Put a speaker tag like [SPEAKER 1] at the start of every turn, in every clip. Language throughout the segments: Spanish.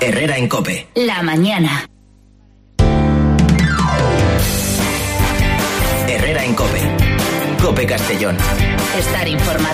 [SPEAKER 1] Herrera en COPE.
[SPEAKER 2] La mañana.
[SPEAKER 1] Herrera en COPE. COPE Castellón.
[SPEAKER 2] Estar informado.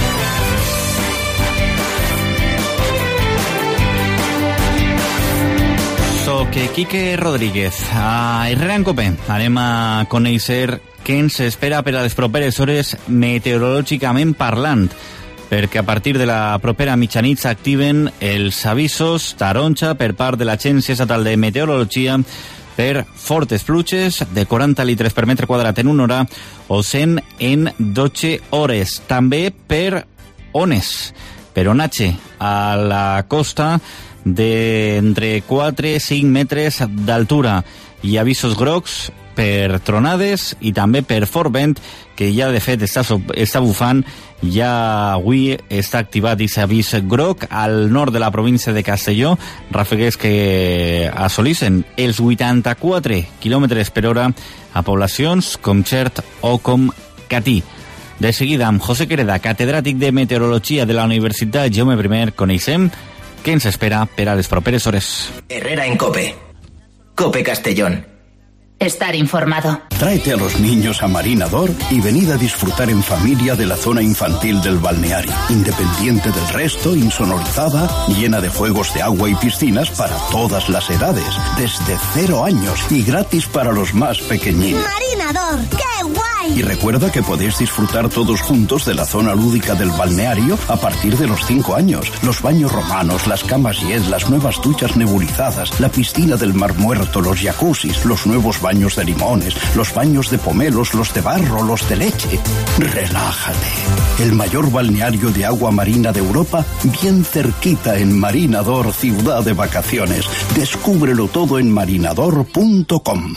[SPEAKER 3] Soc Quique Rodríguez. A Herrera en COPE anem a conèixer què ens espera per a les properes hores meteorològicament parlant, perquè a partir de la propera mitjanit s'activen els avisos taronja per part de l'Agència Estatal de Meteorologia per fortes pluges de 40 litres per metre quadrat en una hora o 100 en 12 hores. També per ones, per onatge a la costa d'entre 4 i 5 metres d'altura i avisos grocs per tronades i també per fort vent, que ja de fet està bufant. Ja avui està activat aquest avís groc al nord de la província de Castelló, ràfegues que assolissen els 84 km per hora a poblacions com Xert o com Catí. De seguida, amb José Quereda, catedràtic de Meteorologia de la Universitat Jaume I, coneixem què ens espera per a les properes hores.
[SPEAKER 1] Herrera en COPE. COPE Castellón.
[SPEAKER 2] Estar informado.
[SPEAKER 4] Tráete a los niños a Marinador y venid a disfrutar en familia de la zona infantil del balneario. Independiente del resto, insonorizada, llena de juegos de agua y piscinas para todas las edades. Desde 0 años y gratis para los más pequeñines.
[SPEAKER 5] Marinador, ¡qué guay!
[SPEAKER 4] Y recuerda que podéis disfrutar todos juntos de la zona lúdica del balneario a partir de los 5 años. Los baños romanos, las camas jet, las nuevas duchas nebulizadas, la piscina del Mar Muerto, los jacuzzis, los nuevos baños de limones, los baños de pomelos, los de barro, los de leche. Relájate. El mayor balneario de agua marina de Europa, bien cerquita en Marinador, ciudad de vacaciones. Descúbrelo todo en marinador.com.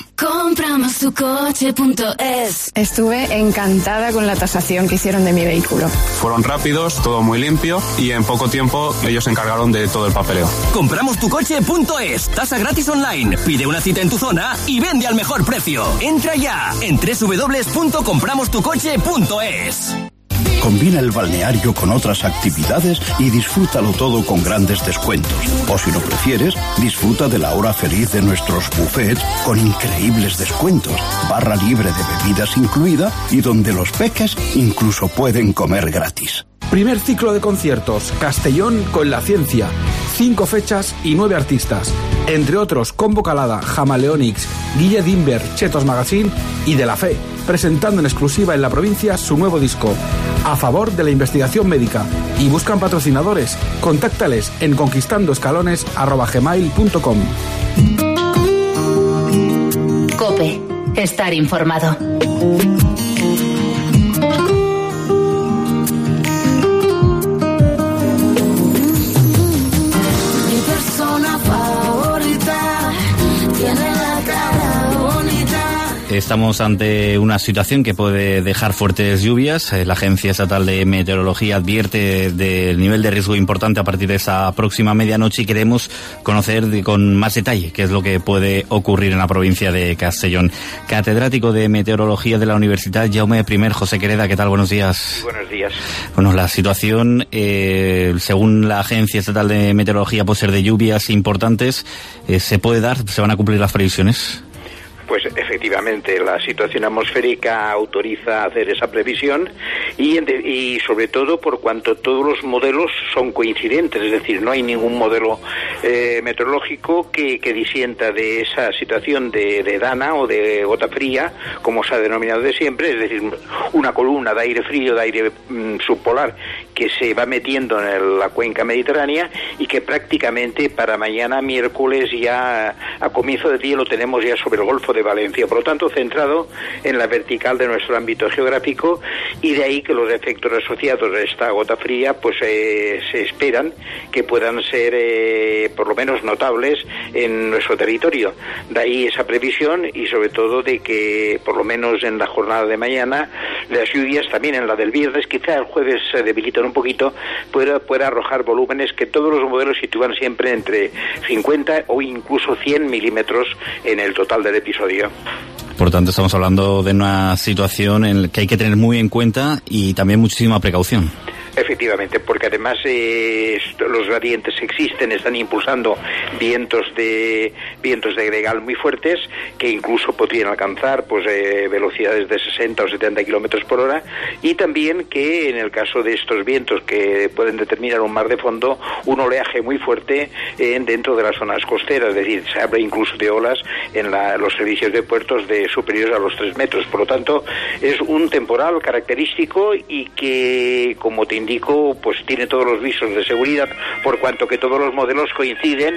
[SPEAKER 6] Compramostucoche.es.
[SPEAKER 7] Estuve encantada con la tasación que hicieron de mi vehículo.
[SPEAKER 8] Fueron rápidos, todo muy limpio y en poco tiempo ellos se encargaron de todo el papeleo.
[SPEAKER 1] Compramostucoche.es. Tasa gratis online. Pide una cita en tu zona y vende al mejor precio. Entra ya en www.compramostucoche.es.
[SPEAKER 4] Combina el balneario con otras actividades y disfrútalo todo con grandes descuentos. O si lo prefieres, disfruta de la hora feliz de nuestros buffets con increíbles descuentos, barra libre de bebidas incluida y donde los peques incluso pueden comer gratis.
[SPEAKER 9] Primer ciclo de conciertos, Castellón con la ciencia. 5 fechas y 9 artistas. Entre otros, Combo Calada, Jamaleonix, Guille Dimber, Chetos Magazine y De la Fe, presentando en exclusiva en la provincia su nuevo disco, A favor de la investigación médica. Y buscan patrocinadores. Contáctales en conquistandoescalones@gmail.com.
[SPEAKER 2] COPE. Estar informado.
[SPEAKER 3] Estamos ante una situación que puede dejar fuertes lluvias. La Agencia Estatal de Meteorología advierte del nivel de riesgo importante a partir de esa próxima medianoche y queremos conocer con más detalle qué es lo que puede ocurrir en la provincia de Castellón. Catedrático de Meteorología de la Universidad Jaume I, José Quereda, ¿qué tal? Buenos días.
[SPEAKER 10] Buenos días.
[SPEAKER 3] Bueno, la situación, según la Agencia Estatal de Meteorología, puede ser de lluvias importantes. ¿Se puede dar? ¿Se van a cumplir las previsiones?
[SPEAKER 10] Pues efectivamente la situación atmosférica autoriza hacer esa previsión y sobre todo por cuanto todos los modelos son coincidentes, es decir, no hay ningún modelo meteorológico que disienta de esa situación de dana o de gota fría, como se ha denominado de siempre, es decir, una columna de aire frío, de aire subpolar que se va metiendo en la cuenca mediterránea y que prácticamente para mañana miércoles ya a comienzo de día lo tenemos ya sobre el Golfo de Valencia, por lo tanto centrado en la vertical de nuestro ámbito geográfico, y de ahí que los efectos asociados a esta gota fría pues se esperan que puedan ser por lo menos notables en nuestro territorio. De ahí esa previsión y sobre todo de que por lo menos en la jornada de mañana las lluvias, también en la del viernes, quizá el jueves se debilitan un poquito, pueda arrojar volúmenes que todos los modelos sitúan siempre entre 50 o incluso 100 milímetros en el total del episodio.
[SPEAKER 3] Por tanto, estamos hablando de una situación en la que hay que tener muy en cuenta y también muchísima precaución.
[SPEAKER 10] Efectivamente, porque además los gradientes existen, están impulsando vientos de gregal muy fuertes que incluso podrían alcanzar pues velocidades de 60 o 70 kilómetros por hora, y también que en el caso de estos vientos que pueden determinar un mar de fondo, un oleaje muy fuerte dentro de las zonas costeras, es decir, se habla incluso de olas en los servicios de puertos de superiores a los 3 metros. Por lo tanto, es un temporal característico y que, como te indico, pues tiene todos los visos de seguridad, por cuanto que todos los modelos coinciden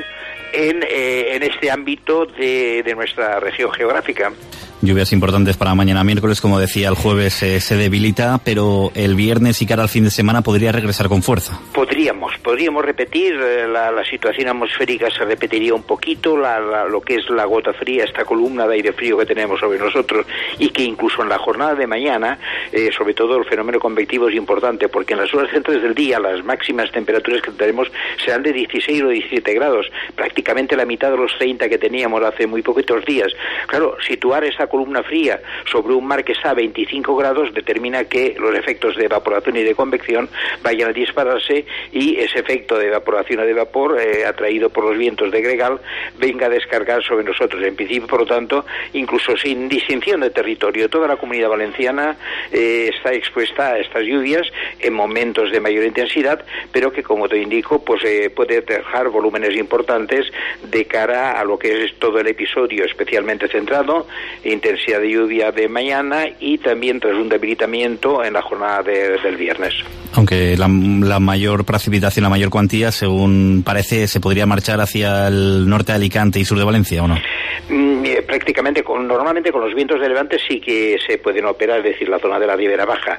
[SPEAKER 10] en este ámbito de nuestra región geográfica.
[SPEAKER 3] Lluvias importantes para mañana miércoles, como decía, el jueves se debilita, pero el viernes y cara al fin de semana podría regresar con fuerza. Podríamos
[SPEAKER 10] repetir, la situación atmosférica se repetiría un poquito, lo que es la gota fría, esta columna de aire frío que tenemos sobre nosotros, y que incluso en la jornada de mañana, sobre todo el fenómeno convectivo es importante, porque en las horas centrales del día las máximas temperaturas que tenemos serán de 16 o 17 grados, prácticamente la mitad de los 30 que teníamos hace muy poquitos días. Claro, situar esa columna fría sobre un mar que está a 25 grados determina que los efectos de evaporación y de convección vayan a dispararse, y ese efecto de evaporación o de vapor atraído por los vientos de gregal venga a descargar sobre nosotros. En principio, por lo tanto, incluso sin distinción de territorio, toda la Comunidad Valenciana está expuesta a estas lluvias en momentos de mayor intensidad, pero que, como te indico, pues puede dejar volúmenes importantes de cara a lo que es todo el episodio especialmente centrado, intensidad de lluvia de mañana y también tras un debilitamiento en la jornada del viernes.
[SPEAKER 3] Aunque la mayor precipitación, la mayor cuantía, según parece, se podría marchar hacia el norte de Alicante y sur de Valencia, ¿o no?
[SPEAKER 10] Prácticamente, normalmente con los vientos de levante sí que se pueden operar, es decir, la zona de la Ribera Baja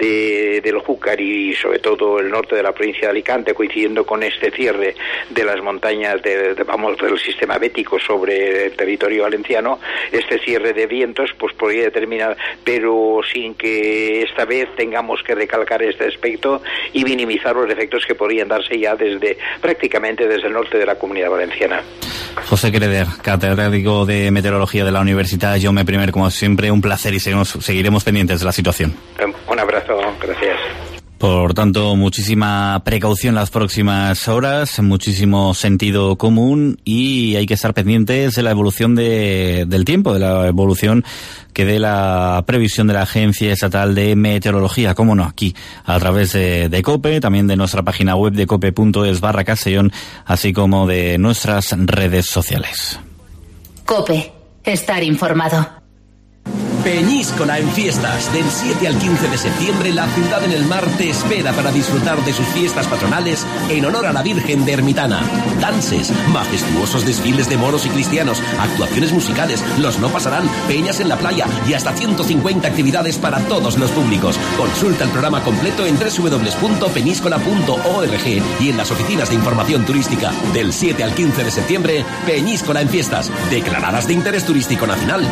[SPEAKER 10] del Júcar y sobre todo el norte de la provincia de Alicante, coincidiendo con este cierre de las montañas del sistema bético sobre el territorio valenciano, este cierre de vientos pues podría determinar, pero sin que esta vez tengamos que recalcar este aspecto y minimizar los efectos que podrían darse ya prácticamente desde el norte de la Comunidad Valenciana.
[SPEAKER 3] José Creder, catedrático de Meteorología de la Universidad Jaume I, como siempre, un placer y seguiremos pendientes de la situación.
[SPEAKER 10] Un abrazo, gracias.
[SPEAKER 3] Por tanto, muchísima precaución las próximas horas, muchísimo sentido común, y hay que estar pendientes de la evolución del tiempo, de la evolución que dé la previsión de la Agencia Estatal de Meteorología, cómo no, aquí, a través de COPE, también de nuestra página web de cope.es/Castellón, así como de nuestras redes sociales.
[SPEAKER 2] COPE. Estar informado.
[SPEAKER 1] Peñíscola en fiestas. Del 7 al 15 de septiembre, la ciudad en el mar te espera para disfrutar de sus fiestas patronales en honor a la Virgen de Ermitana. Dances, majestuosos desfiles de moros y cristianos, actuaciones musicales, los no pasarán, peñas en la playa y hasta 150 actividades para todos los públicos. Consulta el programa completo en www.peñíscola.org y en las oficinas de información turística. Del 7 al 15 de septiembre, Peñíscola en fiestas, declaradas de interés turístico nacional.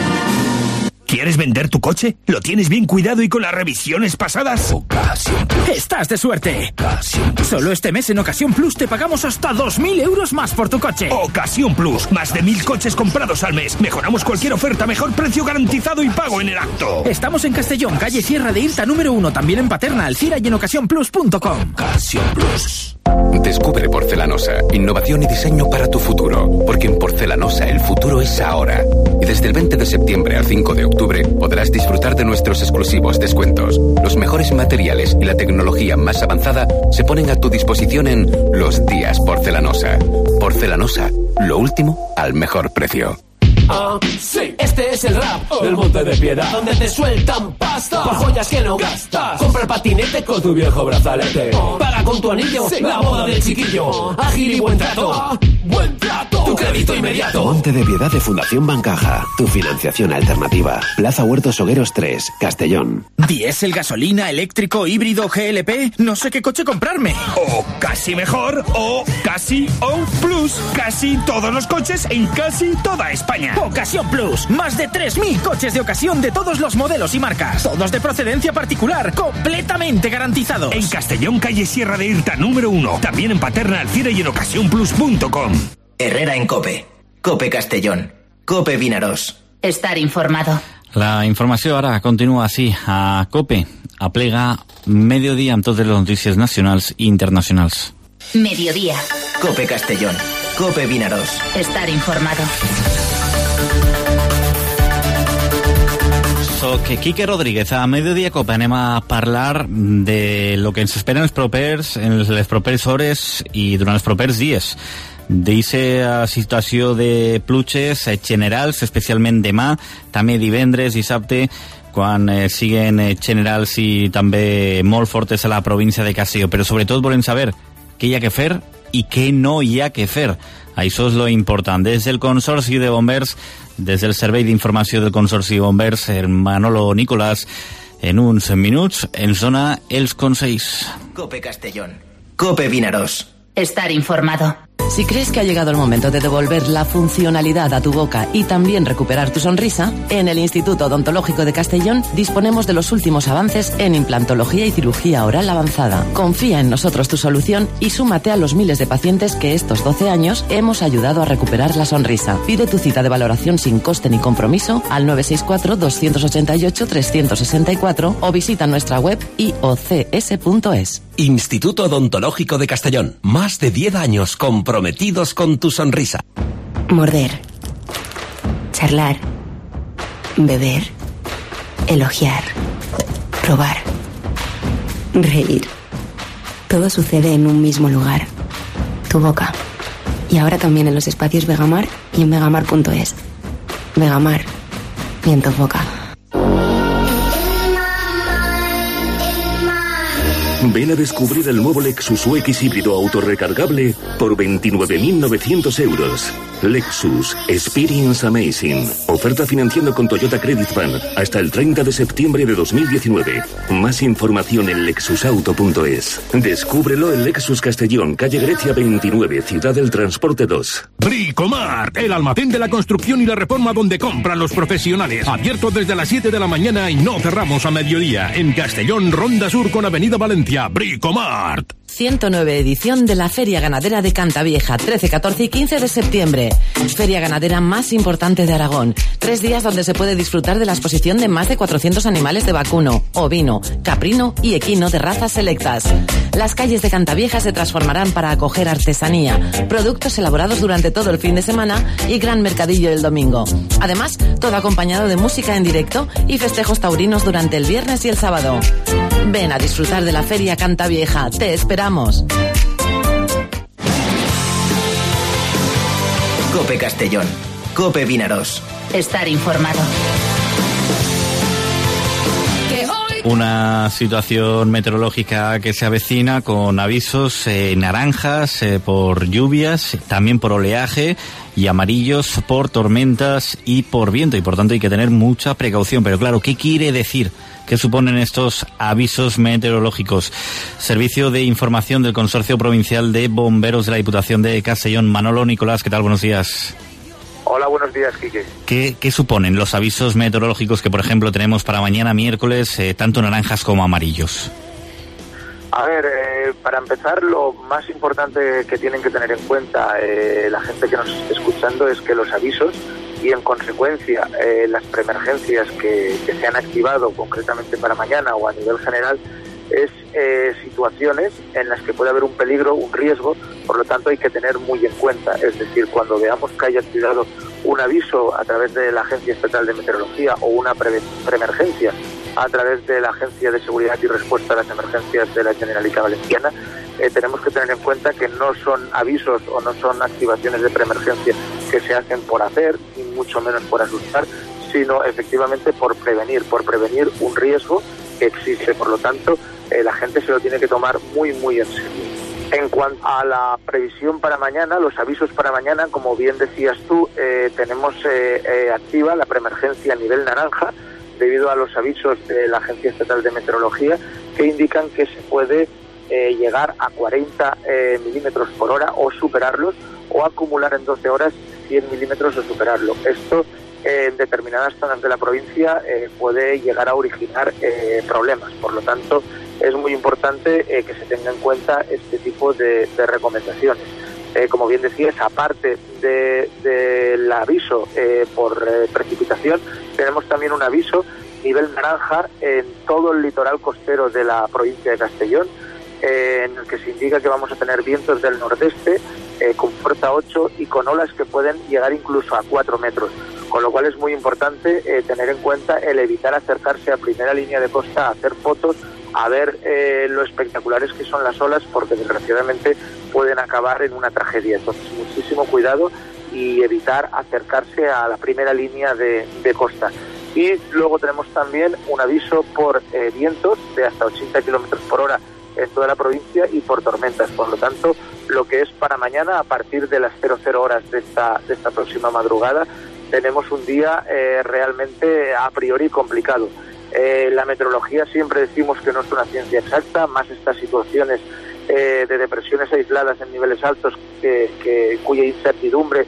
[SPEAKER 6] ¿Quieres vender tu coche? ¿Lo tienes bien cuidado y con las revisiones pasadas? Ocasión Plus. ¡Estás de suerte! Ocasión Plus. Solo este mes en Ocasión Plus te pagamos hasta 2.000 euros más por tu coche. Ocasión Plus. Más de 1.000 coches comprados al mes. Mejoramos cualquier oferta, mejor precio garantizado y pago en el acto. Estamos en Castellón, calle Sierra de Irta número 1. También en Paterna, Alcira y en ocasiónplus.com. Ocasión Plus.
[SPEAKER 11] Descubre Porcelanosa, innovación y diseño para tu futuro, porque en Porcelanosa el futuro es ahora. Y desde el 20 de septiembre al 5 de octubre podrás disfrutar de nuestros exclusivos descuentos. Los mejores materiales y la tecnología más avanzada se ponen a tu disposición en Los Días Porcelanosa. Porcelanosa, lo último al mejor precio.
[SPEAKER 12] Sí, este es el rap del Monte de Piedad, donde te sueltan pasta por joyas que no gastas. Compra el patinete con tu viejo brazalete. Paga con tu anillo la boda del chiquillo. Ágil y buen trato. Buen trato. Tu crédito inmediato.
[SPEAKER 13] Monte de Piedad de Fundación Bancaja. Tu financiación alternativa. Plaza Huertos Hogueros 3, Castellón.
[SPEAKER 6] ¿Diésel, gasolina, eléctrico, híbrido, GLP? No sé qué coche comprarme. O casi mejor, o casi o plus. Casi todos los coches en casi toda España. Ocasión Plus. Más de 3.000 coches de ocasión de todos los modelos y marcas. Todos de procedencia particular. Completamente garantizados. En Castellón, calle Sierra de Irta, número 1. También en Paterna, Alcira y en ocasiónplus.com.
[SPEAKER 14] Herrera en COPE. COPE Castellón. COPE Vinaros.
[SPEAKER 2] Estar informado.
[SPEAKER 3] La informació ara continua així a COPE, aplega mediodía amb totes les notícies nacionals i internacionals.
[SPEAKER 2] Mediodía.
[SPEAKER 14] COPE Castellón. COPE Vinaròs.
[SPEAKER 2] Estar informado.
[SPEAKER 3] Soc Quique Rodríguez. A Mediodía COPE anem a parlar de lo que ens espera en les properes hores i durant els propers dies. D'eixa situació de pluges generals, especialment demà, també divendres, dissabte, quan siguen generals i també molt fortes a la província de Castelló. Però sobretot volem saber què hi ha que fer i què no hi ha que fer. Això és lo important. Des del Consorci de Bombers, des del Servei d'Informació del Consorci de Bombers, el Manolo Nicolás, en uns minuts ens dona els consells.
[SPEAKER 14] COPE Castellón. COPE Vinaròs.
[SPEAKER 2] Estar informado.
[SPEAKER 15] Si crees que ha llegado el momento de devolver la funcionalidad a tu boca y también recuperar tu sonrisa, en el Instituto Odontológico de Castellón disponemos de los últimos avances en implantología y cirugía oral avanzada. Confía en nosotros tu solución y súmate a los miles de pacientes que estos 12 años hemos ayudado a recuperar la sonrisa. Pide tu cita de valoración sin coste ni compromiso al 964-288-364 o visita nuestra web iocs.es.
[SPEAKER 1] Instituto Odontológico de Castellón. Más de 10 años comprometidos con tu sonrisa.
[SPEAKER 16] Morder. Charlar. Beber. Elogiar. Probar. Reír. Todo sucede en un mismo lugar. Tu boca. Y ahora también en los espacios Vegamar y en vegamar.es. Vegamar. Y en tu boca.
[SPEAKER 17] Ven a descubrir el nuevo Lexus UX híbrido autorrecargable por 29.900 euros. Lexus Experience Amazing. Oferta financiando con Toyota Credit Van hasta el 30 de septiembre de 2019. Más información en lexusauto.es. Descúbrelo en Lexus Castellón, calle Grecia 29, Ciudad del Transporte 2.
[SPEAKER 18] Bricomart, el almacén de la construcción y la reforma donde compran los profesionales. Abierto desde las 7 de la mañana y no cerramos a mediodía. En Castellón, Ronda Sur con Avenida Valencia. Bricomart.
[SPEAKER 15] 109 edición de la Feria Ganadera de Cantavieja, 13, 14 y 15 de septiembre. Feria ganadera más importante de Aragón. 3 días donde se puede disfrutar de la exposición de más de 400 animales de vacuno, ovino, caprino y equino de razas selectas. Las calles de Cantavieja se transformarán para acoger artesanía, productos elaborados durante todo el fin de semana y gran mercadillo el domingo. Además, todo acompañado de música en directo y festejos taurinos durante el viernes y el sábado. Ven a disfrutar de la Feria Cantavieja. Te esperamos.
[SPEAKER 14] COPE Castellón. COPE Vinaròs.
[SPEAKER 2] Estar informado.
[SPEAKER 3] Una situación meteorológica que se avecina con avisos naranjas por lluvias, también por oleaje, y amarillos por tormentas y por viento, y por tanto hay que tener mucha precaución. Pero claro, ¿qué quiere decir? ¿Qué suponen estos avisos meteorológicos? Servicio de Información del Consorcio Provincial de Bomberos de la Diputación de Castellón. Manolo Nicolás, ¿qué tal? Buenos días.
[SPEAKER 10] Hola, buenos días, Quique.
[SPEAKER 3] ¿Qué suponen los avisos meteorológicos que, por ejemplo, tenemos para mañana miércoles, tanto naranjas como amarillos?
[SPEAKER 10] A ver, para empezar, lo más importante que tienen que tener en cuenta la gente que nos esté escuchando es que los avisos y, en consecuencia, las preemergencias que se han activado concretamente para mañana o a nivel general es situaciones en las que puede haber un peligro, un riesgo, por lo tanto hay que tener muy en cuenta. Es decir, cuando veamos que haya activado un aviso a través de la Agencia Estatal de Meteorología o una preemergencia a través de la Agencia de Seguridad y Respuesta a las Emergencias de la Generalitat Valenciana, tenemos que tener en cuenta que no son avisos o no son activaciones de preemergencia que se hacen por hacer, y mucho menos por asustar, sino efectivamente por prevenir un riesgo que existe. Por lo tanto, la gente se lo tiene que tomar muy, muy en serio. En cuanto a la previsión para mañana, los avisos para mañana, como bien decías tú, tenemos activa la preemergencia a nivel naranja, debido a los avisos de la Agencia Estatal de Meteorología, que indican que se puede llegar a 40 milímetros por hora o superarlos, o acumular en 12 horas 100 milímetros o superarlo. Esto en determinadas zonas de la provincia puede llegar a originar problemas. Por lo tanto, es muy importante que se tenga en cuenta este tipo de recomendaciones.
[SPEAKER 19] Como bien decías, aparte del aviso por precipitación, tenemos también un aviso nivel naranja en todo el litoral costero de la provincia de Castellón, en el que se indica que vamos a tener vientos del nordeste con fuerza 8 y con olas que pueden llegar incluso a 4 metros, con lo cual es muy importante tener en cuenta el evitar acercarse a primera línea de costa a hacer fotos, a ver lo espectaculares que son las olas, porque desgraciadamente pueden acabar en una tragedia. Entonces, muchísimo cuidado y evitar acercarse a la primera línea de costa. Y luego tenemos también un aviso por vientos de hasta 80 kilómetros por hora en toda la provincia y por tormentas. Por lo tanto, lo que es para mañana, a partir de las 00 horas de esta próxima madrugada, tenemos un día realmente a priori complicado. La meteorología siempre decimos que no es una ciencia exacta, más estas situaciones de depresiones aisladas en niveles altos cuya incertidumbre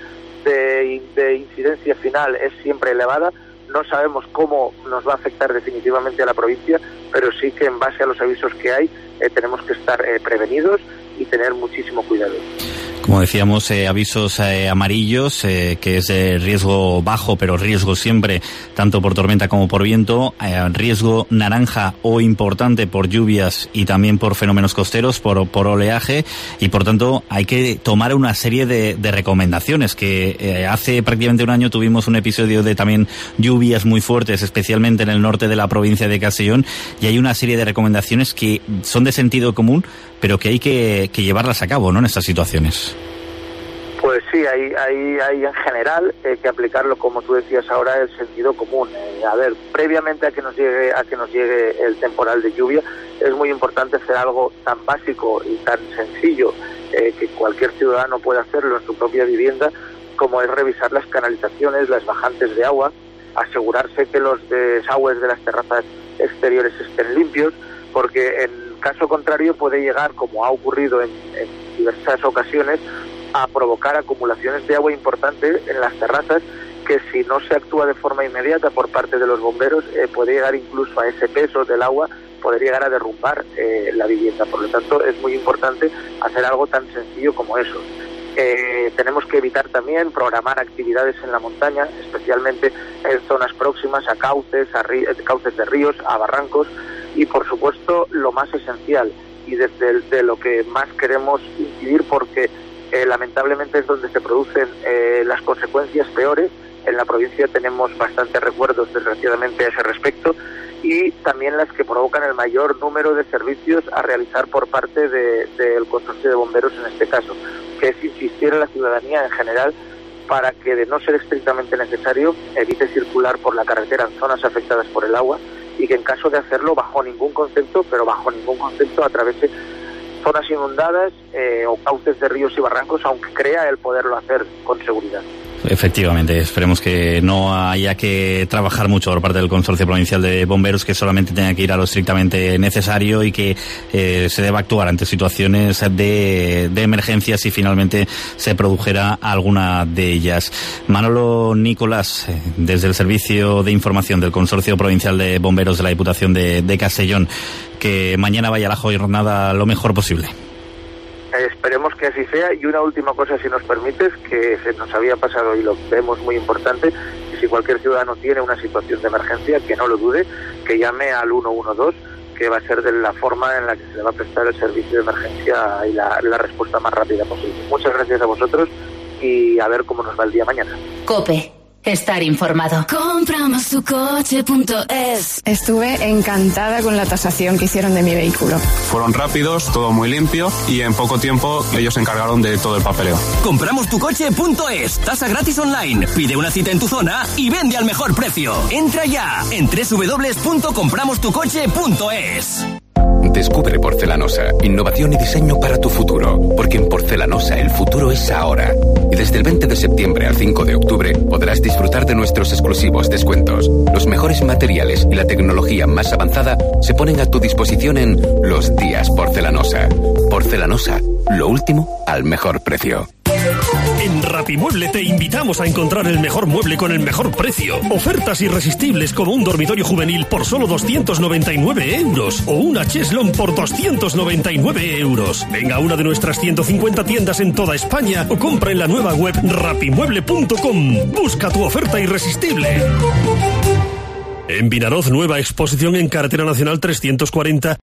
[SPEAKER 19] de incidencia final es siempre elevada. No sabemos cómo nos va a afectar definitivamente a la provincia, pero sí que en base a los avisos que hay tenemos que estar prevenidos y tener muchísimo cuidado.
[SPEAKER 3] Como decíamos, avisos amarillos, que es riesgo bajo, pero riesgo siempre, tanto por tormenta como por viento. Riesgo naranja o importante por lluvias y también por fenómenos costeros, por oleaje. Y por tanto, hay que tomar una serie de recomendaciones. Que hace prácticamente un año tuvimos un episodio de también lluvias muy fuertes, especialmente en el norte de la provincia de Castellón. Y hay una serie de recomendaciones que son de sentido común, pero que hay que llevarlas a cabo, ¿no?, en estas situaciones.
[SPEAKER 19] Pues sí, hay en general que aplicarlo, como tú decías ahora, el sentido común. A ver, previamente a que nos llegue el temporal de lluvia, es muy importante hacer algo tan básico y tan sencillo que cualquier ciudadano puede hacerlo en su propia vivienda, como es revisar las canalizaciones, las bajantes de agua, asegurarse que los desagües de las terrazas exteriores estén limpios, porque en caso contrario puede llegar, como ha ocurrido en diversas ocasiones, a provocar acumulaciones de agua importantes en las terrazas, que si no se actúa de forma inmediata por parte de los bomberos puede llegar incluso a ese peso del agua, poder llegar a derrumbar la vivienda. Por lo tanto, es muy importante hacer algo tan sencillo como eso. Tenemos que evitar también programar actividades en la montaña, especialmente en zonas próximas a cauces de ríos, a barrancos, y por supuesto lo más esencial y de lo que más queremos incidir, porque lamentablemente es donde se producen las consecuencias peores. En la provincia tenemos bastantes recuerdos, desgraciadamente, a ese respecto, y también las que provocan el mayor número de servicios a realizar por parte del consorcio de bomberos en este caso, que es insistir en la ciudadanía en general para que, de no ser estrictamente necesario, evite circular por la carretera en zonas afectadas por el agua, y que en caso de hacerlo, bajo ningún concepto atravese zonas inundadas o cauces de ríos y barrancos, aunque crea el poderlo hacer con seguridad.
[SPEAKER 3] Efectivamente, esperemos que no haya que trabajar mucho por parte del Consorcio Provincial de Bomberos, que solamente tenga que ir a lo estrictamente necesario y que se deba actuar ante situaciones de emergencia si finalmente se produjera alguna de ellas. Manolo Nicolás, desde el Servicio de Información del Consorcio Provincial de Bomberos de la Diputación de Castellón, que mañana vaya la jornada lo mejor posible.
[SPEAKER 19] Esperemos que así sea. Y una última cosa, si nos permites, que se nos había pasado y lo vemos muy importante, que si cualquier ciudadano tiene una situación de emergencia, que no lo dude, que llame al 112, que va a ser de la forma en la que se le va a prestar el servicio de emergencia y la respuesta más rápida posible. Muchas gracias a vosotros y a ver cómo nos va el día mañana.
[SPEAKER 2] COPE. Estar informado.
[SPEAKER 7] Compramostucoche.es. Estuve encantada con la tasación que hicieron de mi vehículo.
[SPEAKER 8] Fueron rápidos, todo muy limpio y en poco tiempo ellos se encargaron de todo el papeleo.
[SPEAKER 1] Compramostucoche.es. Tasa gratis online. Pide una cita en tu zona y vende al mejor precio. Entra ya en www.compramostucoche.es.
[SPEAKER 11] Descubre Porcelanosa, innovación y diseño para tu futuro, porque en Porcelanosa el futuro es ahora. Y desde el 20 de septiembre al 5 de octubre podrás disfrutar de nuestros exclusivos descuentos. Los mejores materiales y la tecnología más avanzada se ponen a tu disposición en Los Días Porcelanosa. Porcelanosa, lo último al mejor precio.
[SPEAKER 18] En
[SPEAKER 20] Rapimueble te invitamos a encontrar el mejor mueble con el mejor precio. Ofertas irresistibles como un dormitorio juvenil por solo 299 euros o una cheslón por 299 euros. Venga a una de nuestras 150 tiendas en toda España o compra en la nueva web rapimueble.com. Busca tu oferta irresistible. En Vinaroz, nueva exposición en Carretera Nacional 340.